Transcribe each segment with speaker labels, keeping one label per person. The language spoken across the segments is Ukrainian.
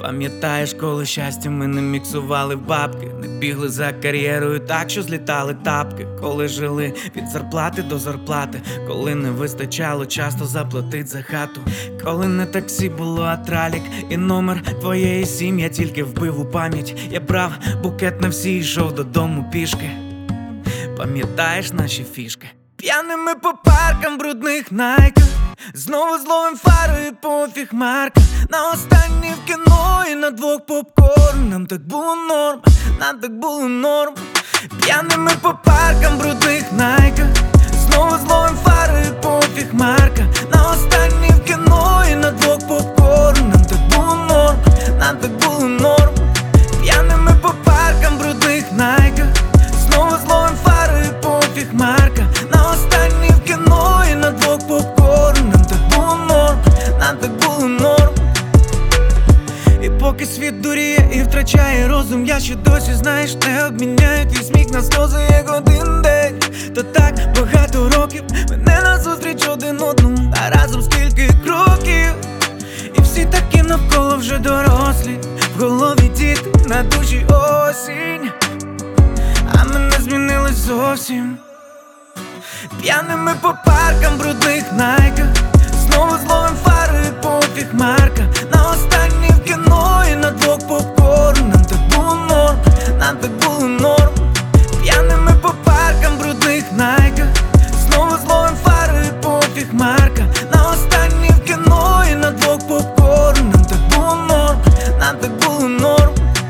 Speaker 1: Пам'ятаєш, коли щастя ми не міксували в бабки, не бігли за кар'єрою так, що злітали тапки. Коли жили від зарплати до зарплати, коли не вистачало часто заплатить за хату. Коли не таксі було, а тралік і номер твоєї сім я тільки вбив у пам'ять. Я брав букет на всі, йшов додому пішки. Пам'ятаєш наші фішки? П'яними по паркам брудних найках, знову зловим фарою пофіг марка. На останній в кіно і на двох попкорн. Нам так було норм, нам так було норм. П'яними по паркам брудних найках, знову зловим фарою пофіг марка. На останній в кіно і на двох попкорн. Нам так було норм, нам так було норм. П'яними по паркам брудних найках, знову зловим фарою пофіг марка. На останній в кіно і на двох попкорн. Нам так було норм, нам так було норм. І поки світ дуріє і втрачає розум, я ще досі, знаєш, не обміняю твій сміх на сльози, як один день. То так багато років ми не назустріч один одному, а разом скільки кроків. І всі такі навколо вже дорослі, в голові діти, на душі осінь. А ми не змінились зовсім. П'яними по паркам брудних найках, знову зловим фарою пофіг марка. На останній в кіно і на двох попкорн. Нам так було норм, нам так було норм. П'яними по паркам брудних найках, знову зловим фарою пофіг марка. На останній в кіно і на двох попкорн. Нам так було норм, нам так було норм.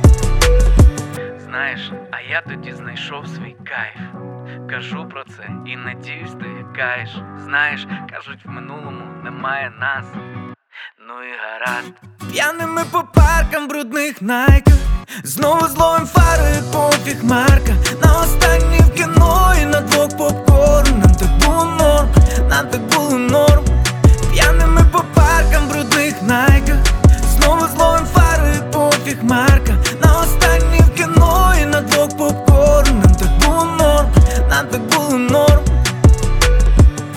Speaker 1: Знаєш, а я тоді знайшов свій кайф. Кажу про це і надіюсь, ти гикаєш. Знаєш, кажуть, в минулому немає нас. Ну і гаразд. П'яними по паркам брудних найках, знову зловим фарою пофіг марка. На останній в кіно і на двох попкорн. Нам так було норм, нам так було норм. П'яними по паркам брудних найках, знову зловим фарою пофіг марка.